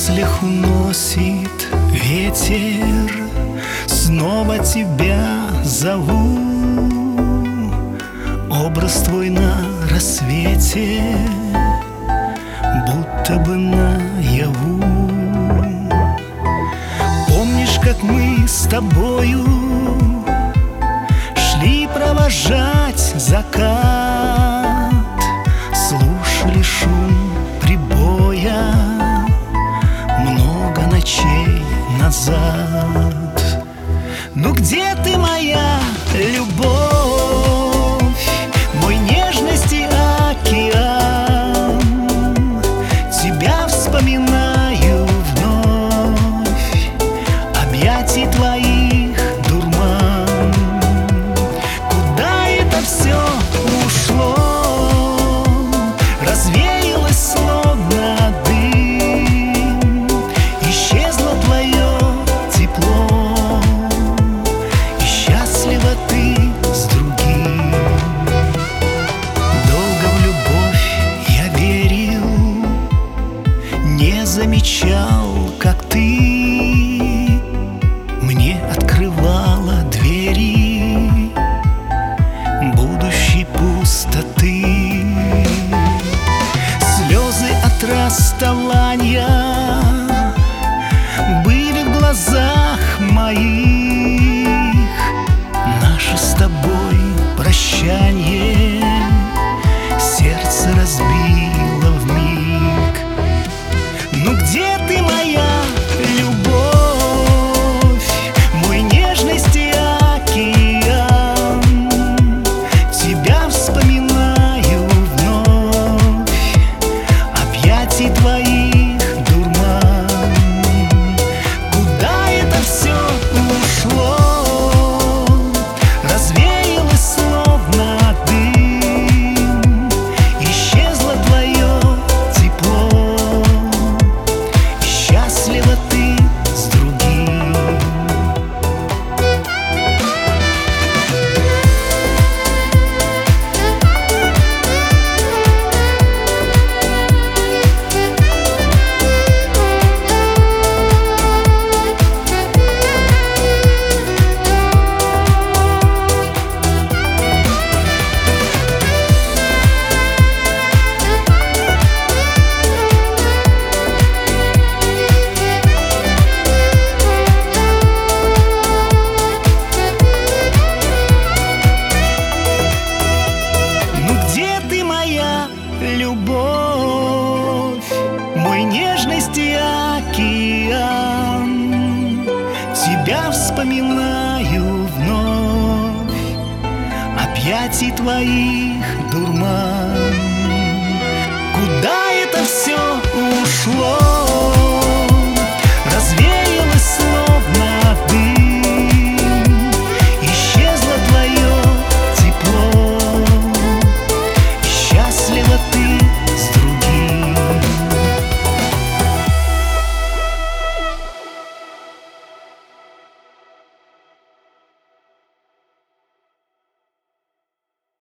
мыслях уносит ветер, снова тебя зову. Образ твой на рассвете, будто бы наяву. Помнишь, как мы с тобою шли провожать закат, слушали шум прибоя много ночей назад. Ну где ты, моя любовь, мой нежности океан? Тебя вспоминаю вновь, объятий твоих дурман. Куда это все ушло? Развеялось словно дым, исчезло твое тепло, и счастлива ты с другим. Долго в любовь я верил, не замечал, как ты мне открывала двери будущей пустоты. Слезы от расставания были в глазах моих. Наше с тобой прощание сердце разбило вмиг. Ну где ты, моя любовь, мой нежности океан? Тебя вспоминаю вновь, объятий твоих дурман. Куда это все ушло? Развеялось словно дым, исчезло твое тепло, и счастлива ты с другим. Ну где ты, моя любовь, мой нежности океан? Тебя вспоминаю вновь, объятий твоих дурман.